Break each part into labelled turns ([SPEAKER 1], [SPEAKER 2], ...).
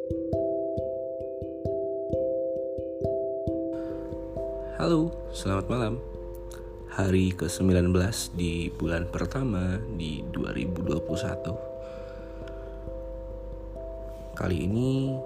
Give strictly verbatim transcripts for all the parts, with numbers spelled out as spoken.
[SPEAKER 1] Halo, selamat malam. Hari ke sembilan belas di bulan pertama di dua ribu dua puluh satu. Kali ini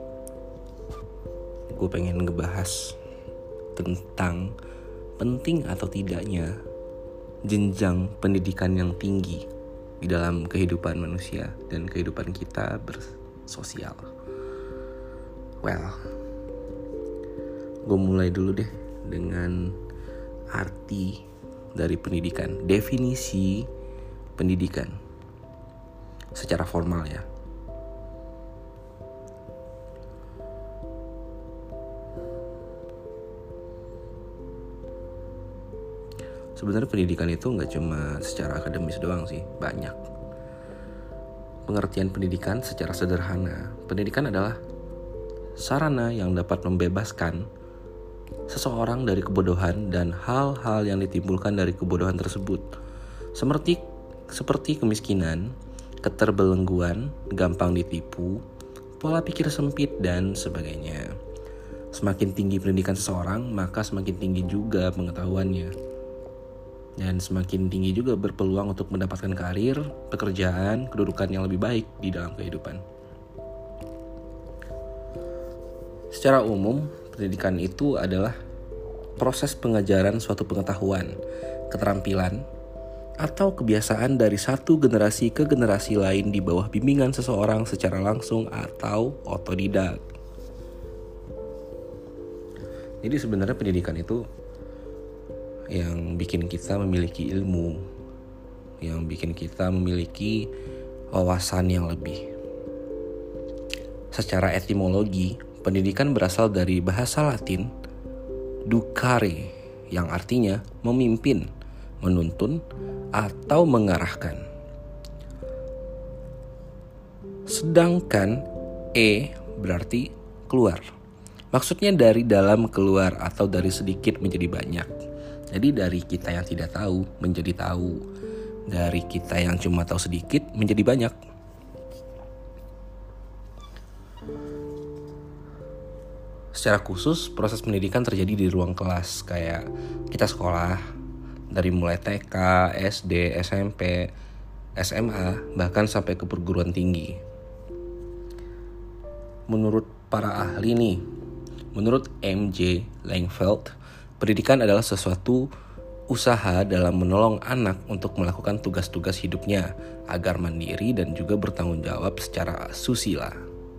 [SPEAKER 1] gue pengen ngebahas tentang penting atau tidaknya jenjang pendidikan yang tinggi di dalam kehidupan manusia dan kehidupan kita bersosial. Well, gue mulai dulu deh dengan arti dari pendidikan, definisi pendidikan secara formal ya. Sebenarnya pendidikan itu nggak cuma secara akademis doang sih, banyak. Pengertian pendidikan secara sederhana, pendidikan adalah sarana yang dapat membebaskan seseorang dari kebodohan dan hal-hal yang ditimbulkan dari kebodohan tersebut, seperti seperti kemiskinan, keterbelengguan, gampang ditipu, pola pikir sempit dan sebagainya. Semakin tinggi pendidikan seseorang, maka semakin tinggi juga pengetahuannya. Dan semakin tinggi juga berpeluang untuk mendapatkan karir, pekerjaan, kedudukan yang lebih baik di dalam kehidupan. Secara umum, pendidikan itu adalah proses pengajaran suatu pengetahuan, keterampilan, atau kebiasaan dari satu generasi ke generasi lain di bawah bimbingan seseorang secara langsung atau otodidak. Jadi sebenarnya pendidikan itu yang bikin kita memiliki ilmu, yang bikin kita memiliki wawasan yang lebih. Secara etimologi, pendidikan berasal dari bahasa Latin ducare, yang artinya memimpin, menuntun, atau mengarahkan. Sedangkan e berarti keluar. Maksudnya dari dalam keluar atau dari sedikit menjadi banyak. Jadi dari kita yang tidak tahu menjadi tahu, dari kita yang cuma tahu sedikit menjadi banyak. Secara khusus, proses pendidikan terjadi di ruang kelas, kayak kita sekolah dari mulai T K, S D, S M P, S M A, bahkan sampai ke perguruan tinggi. Menurut para ahli nih, menurut M J Langfeld, pendidikan adalah sesuatu usaha dalam menolong anak untuk melakukan tugas-tugas hidupnya agar mandiri dan juga bertanggung jawab secara susila.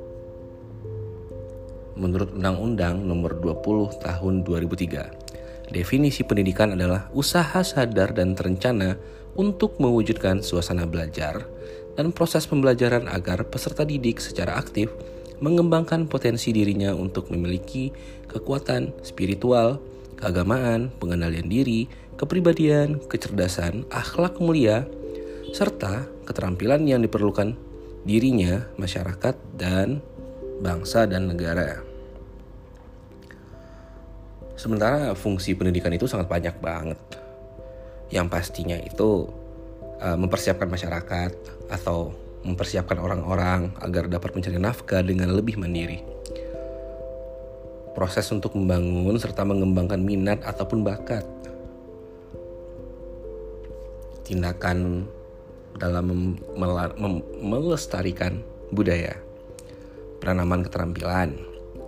[SPEAKER 1] Menurut Undang-Undang Nomor dua puluh Tahun dua ribu tiga, definisi pendidikan adalah usaha sadar dan terencana untuk mewujudkan suasana belajar dan proses pembelajaran agar peserta didik secara aktif mengembangkan potensi dirinya untuk memiliki kekuatan spiritual, keagamaan, pengendalian diri, kepribadian, kecerdasan, akhlak mulia, serta keterampilan yang diperlukan dirinya, masyarakat, dan bangsa dan negara. Sementara fungsi pendidikan itu sangat banyak banget. Yang pastinya itu uh, mempersiapkan masyarakat atau mempersiapkan orang-orang agar dapat mencari nafkah dengan lebih mandiri. Proses untuk membangun serta mengembangkan minat ataupun bakat. Tindakan dalam mem- mel- mem- melestarikan budaya. Penanaman keterampilan.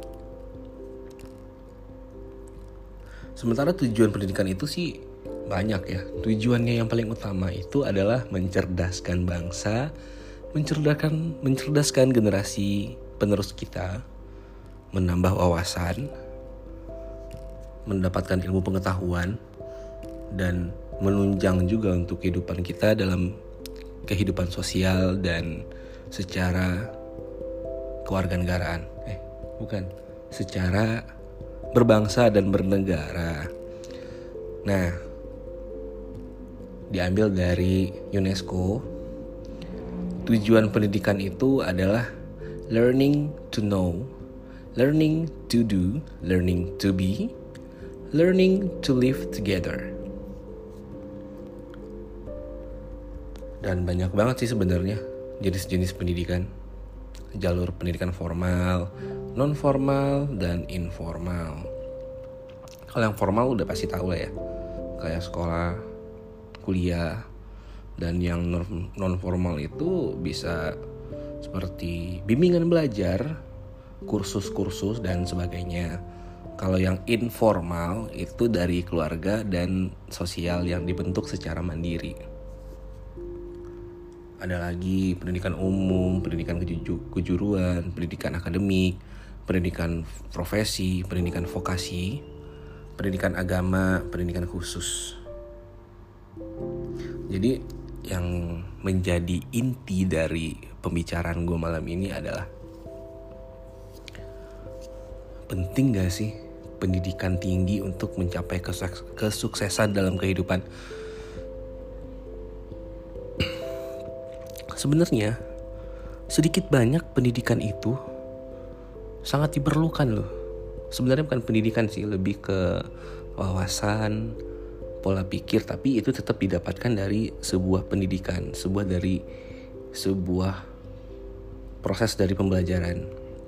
[SPEAKER 1] Sementara tujuan pendidikan itu sih banyak ya. Tujuannya yang paling utama itu adalah mencerdaskan bangsa, mencerdaskan mencerdaskan generasi penerus kita, menambah wawasan, mendapatkan ilmu pengetahuan, dan menunjang juga untuk kehidupan kita dalam kehidupan sosial dan secara kewarganegaraan. Eh, bukan, secara berbangsa dan bernegara. Nah, diambil dari UNESCO, tujuan pendidikan itu adalah learning to know, learning to do, learning to be, learning to live together. Dan banyak banget sih sebenarnya jenis-jenis pendidikan. jalur pendidikan formal, non formal, dan informal. Kalau yang formal udah pasti tahu lah ya, kayak sekolah, kuliah. Dan yang non formal itu bisa seperti bimbingan belajar, kursus-kursus dan sebagainya. Kalau yang informal itu dari keluarga dan sosial yang dibentuk secara mandiri. Ada lagi pendidikan umum, pendidikan keju- kejuruan, pendidikan akademik, pendidikan profesi, pendidikan vokasi, pendidikan agama, pendidikan khusus. Jadi yang menjadi inti dari pembicaraan gue malam ini adalah, penting gak sih pendidikan tinggi untuk mencapai kesuksesan dalam kehidupan? Sebenarnya sedikit banyak pendidikan itu sangat diperlukan loh. Sebenarnya bukan pendidikan sih, lebih ke wawasan, pola pikir, tapi itu tetap didapatkan dari sebuah pendidikan, sebuah dari sebuah proses dari pembelajaran.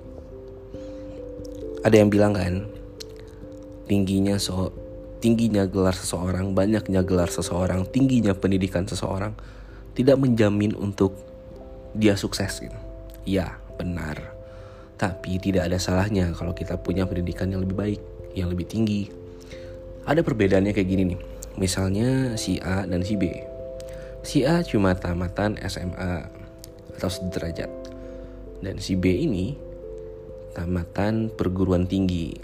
[SPEAKER 1] Ada yang bilang kan, tingginya so tingginya gelar seseorang, banyaknya gelar seseorang, tingginya pendidikan seseorang tidak menjamin untuk dia sukses gitu. Ya, benar. Tapi tidak ada salahnya kalau kita punya pendidikan yang lebih baik, yang lebih tinggi. Ada perbedaannya kayak gini nih. Misalnya si A dan si B. Si A cuma tamatan S M A atau sederajat. Dan si B ini tamatan perguruan tinggi.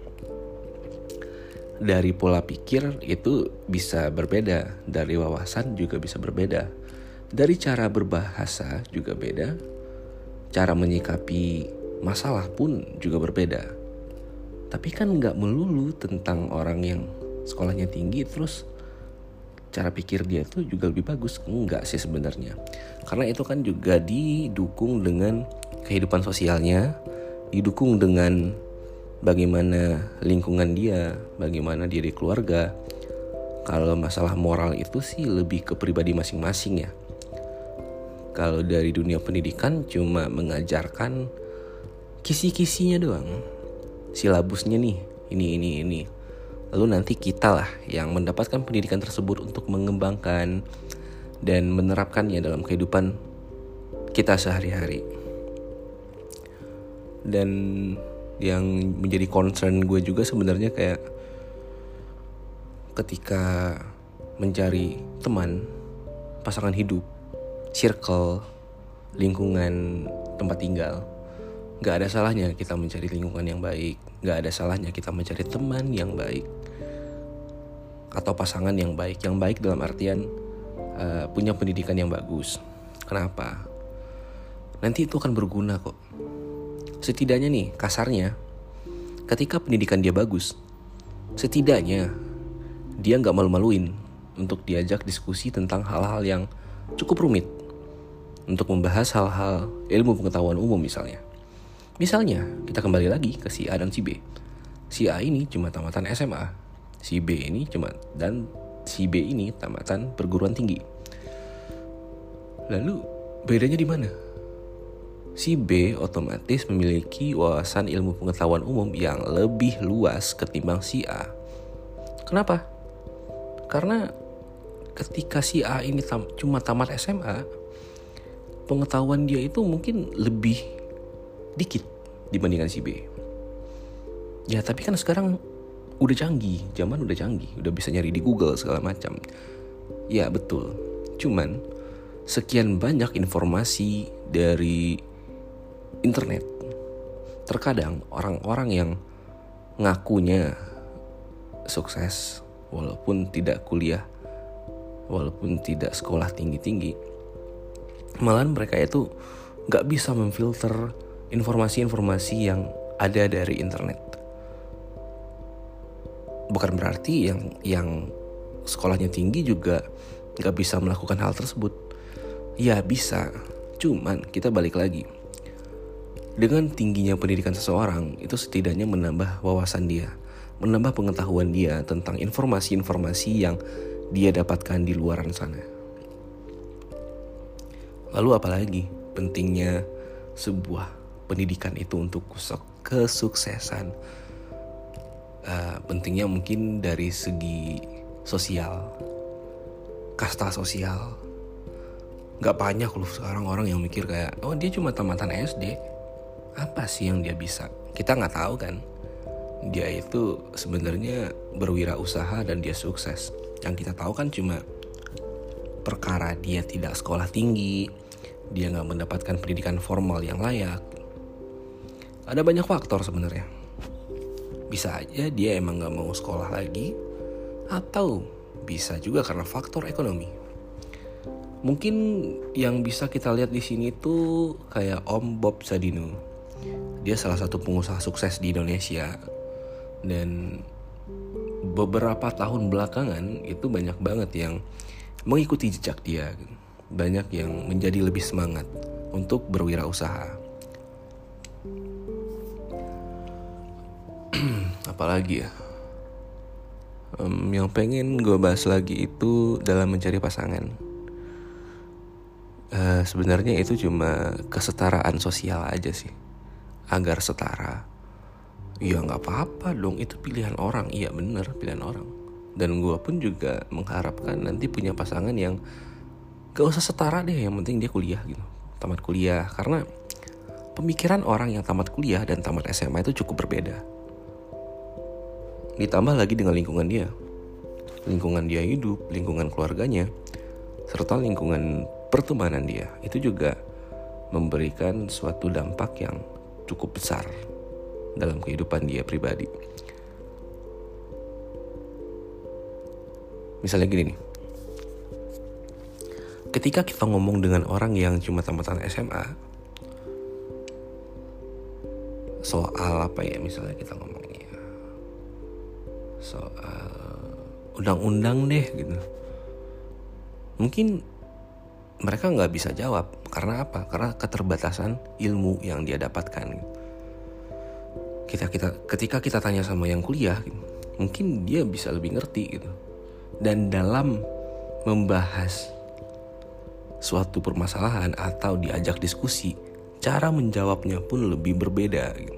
[SPEAKER 1] Dari pola pikir itu bisa berbeda, dari wawasan juga bisa berbeda, dari cara berbahasa juga beda, cara menyikapi masalah pun juga berbeda. Tapi kan gak melulu tentang orang yang sekolahnya tinggi terus cara pikir dia tuh juga lebih bagus. Enggak sih sebenarnya, karena itu kan juga didukung dengan kehidupan sosialnya, didukung dengan bagaimana lingkungan dia, bagaimana dia di keluarga. Kalau masalah moral itu sih lebih ke pribadi masing-masing ya. Kalau dari dunia pendidikan cuma mengajarkan kisi-kisinya doang, silabusnya nih, ini, ini, ini. Lalu nanti kita lah yang mendapatkan pendidikan tersebut untuk mengembangkan dan menerapkannya dalam kehidupan kita sehari-hari. Dan yang menjadi concern gue juga sebenarnya kayak ketika mencari teman, pasangan hidup, circle, lingkungan tempat tinggal, gak ada salahnya kita mencari lingkungan yang baik, gak ada salahnya kita mencari teman yang baik atau pasangan yang baik. Yang baik dalam artian uh, punya pendidikan yang bagus. Kenapa? Nanti itu akan berguna kok. Setidaknya nih, kasarnya, ketika pendidikan dia bagus, setidaknya dia gak malu-maluin untuk diajak diskusi tentang hal-hal yang cukup rumit, untuk membahas hal-hal ilmu pengetahuan umum misalnya. Misalnya, kita kembali lagi ke si A dan si B. Si A ini cuma tamatan S M A, si B ini cuma dan si B ini tamatan perguruan tinggi. Lalu bedanya di mana? Si B otomatis memiliki wawasan ilmu pengetahuan umum yang lebih luas ketimbang si A. Kenapa? Karena ketika si A ini tam- cuma tamat S M A, pengetahuan dia itu mungkin lebih dikit dibandingkan si B. Ya tapi kan sekarang udah canggih, zaman udah canggih, udah bisa nyari di Google segala macam. Ya betul. Cuman sekian banyak informasi dari internet. Terkadang orang-orang yang ngakunya sukses walaupun tidak kuliah, walaupun tidak sekolah tinggi-tinggi, malahan mereka itu gak bisa memfilter informasi-informasi yang ada dari internet. Bukan berarti yang yang sekolahnya tinggi juga gak bisa melakukan hal tersebut. Ya bisa, cuman kita balik lagi. Dengan tingginya pendidikan seseorang, itu setidaknya menambah wawasan dia, menambah pengetahuan dia tentang informasi-informasi yang dia dapatkan di luaran sana. Lalu apalagi pentingnya sebuah pendidikan itu untuk kesuksesan. Uh, pentingnya mungkin dari segi sosial, kasta sosial. Gak banyak loh sekarang orang yang mikir kayak, oh dia cuma tamatan S D, apa sih yang dia bisa? Kita nggak tahu kan. Dia itu sebenarnya berwirausaha dan dia sukses. Yang kita tahu kan cuma perkara dia tidak sekolah tinggi, dia nggak mendapatkan pendidikan formal yang layak. Ada banyak faktor sebenarnya. Bisa aja dia emang nggak mau sekolah lagi, atau bisa juga karena faktor ekonomi. Mungkin yang bisa kita lihat di sini tuh kayak Om Bob Sadino. Dia salah satu pengusaha sukses di Indonesia. Dan beberapa tahun belakangan itu banyak banget yang mengikuti jejak dia. Banyak yang menjadi lebih semangat untuk berwirausaha. Apalagi ya? Um, yang pengen gue bahas lagi itu dalam mencari pasangan. Uh, sebenarnya itu cuma kesetaraan sosial aja sih, agar setara. Ya nggak apa-apa dong, itu pilihan orang. Iya bener, pilihan orang. Dan gue pun juga mengharapkan nanti punya pasangan yang gak usah setara deh, yang penting dia kuliah gitu, tamat kuliah. Karena pemikiran orang yang tamat kuliah dan tamat S M A itu cukup berbeda. Ditambah lagi dengan lingkungan dia, lingkungan dia hidup, lingkungan keluarganya, serta lingkungan pertemanan dia, itu juga memberikan suatu dampak yang cukup besar dalam kehidupan dia pribadi. Misalnya gini nih, ketika kita ngomong dengan orang yang cuma tamatan S M A soal apa ya, misalnya kita ngomongnya soal undang-undang deh gitu, mungkin mereka nggak bisa jawab. Karena apa? Karena keterbatasan ilmu yang dia dapatkan. Kita kita ketika kita tanya sama yang kuliah, gitu, mungkin dia bisa lebih ngerti gitu. Dan dalam membahas suatu permasalahan atau diajak diskusi, cara menjawabnya pun lebih berbeda. Gitu.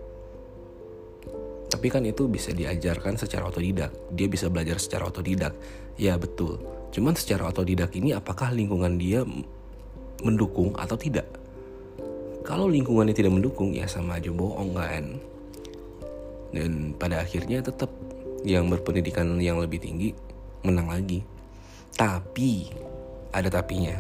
[SPEAKER 1] Tapi kan itu bisa diajarkan secara otodidak. Dia bisa belajar secara otodidak. Ya betul. Cuman secara otodidak ini apakah lingkungan dia mendukung atau tidak? Kalau lingkungannya tidak mendukung, ya sama aja bohong kan. Dan pada akhirnya tetap yang berpendidikan yang lebih tinggi menang lagi. Tapi ada tapinya.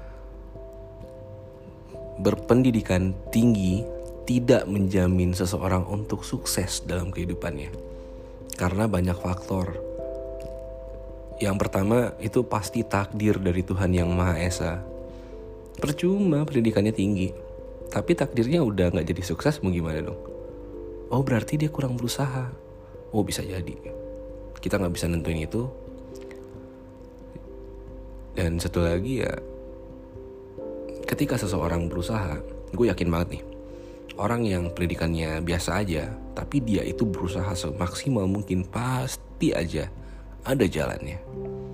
[SPEAKER 1] Berpendidikan tinggi tidak menjamin seseorang untuk sukses dalam kehidupannya. Karena banyak faktor. Yang pertama itu pasti takdir dari Tuhan Yang Maha Esa. Percuma pendidikannya tinggi, tapi takdirnya udah gak jadi sukses, mau gimana dong? Oh berarti dia kurang berusaha. Oh bisa jadi. Kita gak bisa nentuin itu. Dan satu lagi ya, ketika seseorang berusaha, gue yakin banget nih, orang yang pendidikannya biasa aja, tapi dia itu berusaha semaksimal mungkin, pasti aja ada jalannya.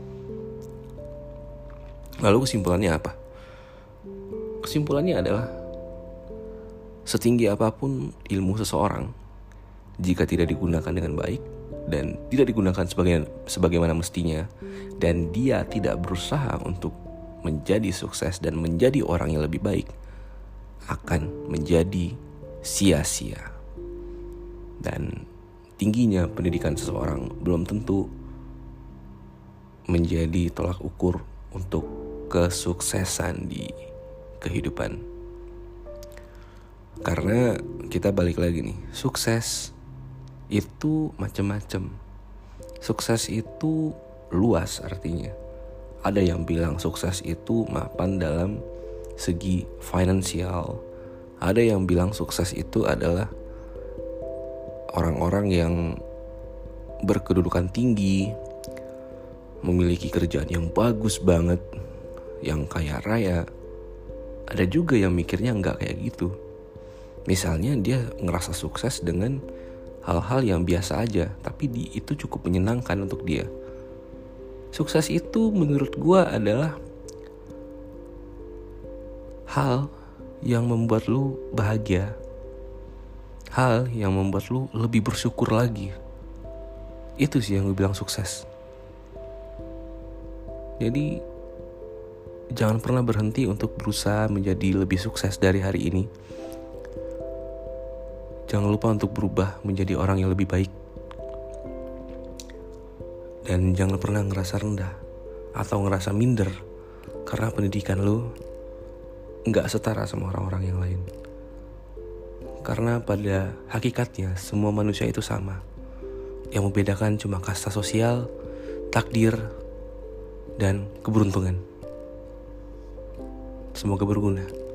[SPEAKER 1] Lalu kesimpulannya apa? Kesimpulannya adalah setinggi apapun ilmu seseorang, jika tidak digunakan dengan baik dan tidak digunakan sebagai, sebagaimana mestinya, dan dia tidak berusaha untuk menjadi sukses dan menjadi orang yang lebih baik, akan menjadi sia-sia. Dan tingginya pendidikan seseorang belum tentu menjadi tolak ukur untuk kesuksesan di kehidupan. Karena kita balik lagi nih, sukses itu macam-macam. Sukses itu luas artinya. Ada yang bilang sukses itu mapan dalam segi finansial. Ada yang bilang sukses itu adalah orang-orang yang berkedudukan tinggi, memiliki kerjaan yang bagus banget, yang kaya raya. Ada juga yang mikirnya nggak kayak gitu. Misalnya dia ngerasa sukses dengan hal-hal yang biasa aja, tapi di, itu cukup menyenangkan untuk dia. Sukses itu menurut gue adalah hal yang membuat lu bahagia, hal yang membuat lu lebih bersyukur lagi. Itu sih yang gue bilang sukses. Jadi jangan pernah berhenti untuk berusaha menjadi lebih sukses dari hari ini. Jangan lupa untuk berubah menjadi orang yang lebih baik. Dan jangan pernah ngerasa rendah atau ngerasa minder karena pendidikan lu gak setara sama orang-orang yang lain. Karena pada hakikatnya semua manusia itu sama. Yang membedakan cuma kasta sosial, takdir, dan keberuntungan. Semoga berguna.